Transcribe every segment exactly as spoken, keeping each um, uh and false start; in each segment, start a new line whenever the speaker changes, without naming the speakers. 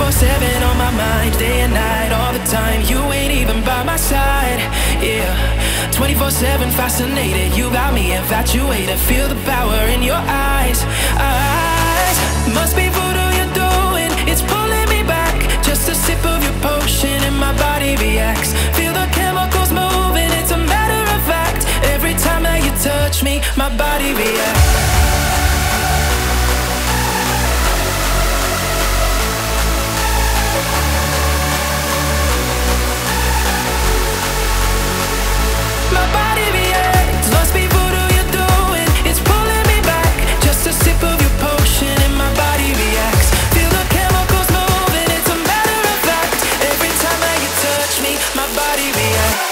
twenty-four seven on my mind, day and night, all the time. You ain't even by my side, yeah. twenty-four seven fascinated, you got me infatuated. Feel the power in your eyes, eyes. Must be voodoo you're doing, it's pulling me back. Just a sip of your potion and my body reacts. Feel the chemicals moving, it's a matter of fact. Every time that you touch me, my body reacts. My body reacts, must be voodoo you're doing. It's pulling me back, just a sip of your potion and my body reacts. Feel the chemicals moving, it's a matter of fact. Every time that you touch me, my body reacts.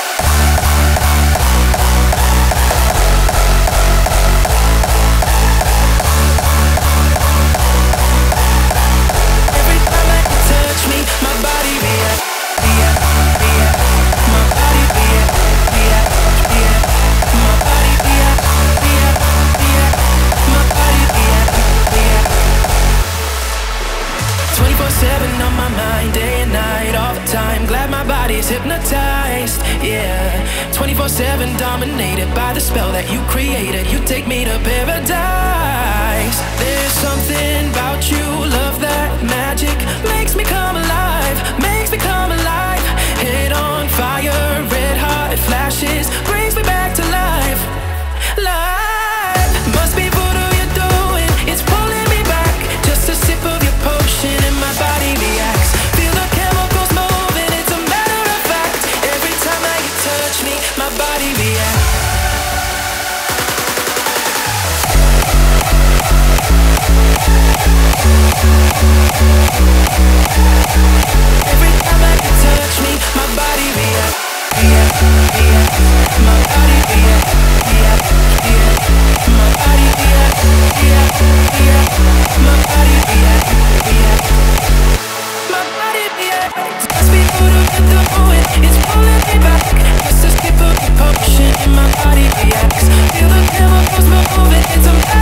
Every time that you touch me, my body reacts. React, react, my body reacts. React, react, my body react. React, react, my body react. React. twenty-four seven on my mind, day and night, all the time. Glad my body's hypnotized, yeah. twenty-four seven dominated by the spell that you created. You take me to paradise. There's something about you, love that magic. Makes me come alive, makes me come alive. Head on fire, red hot flashes, brings me back to life, life. Must be voodoo you're doing, it's pulling me back. Just a sip of your potion and my body reacts. Feel the chemicals moving, it's a matter of fact. Every time that you touch me, my body reacts. Every time that you touch me, my body reacts. React, react, my body react. React, react, my body react. React, react, my body react. React, my body reacts. Must be voodoo you're doing, it's pulling me back. Just a sip of your potion and my body reacts. Feel the chemicals moving, it's a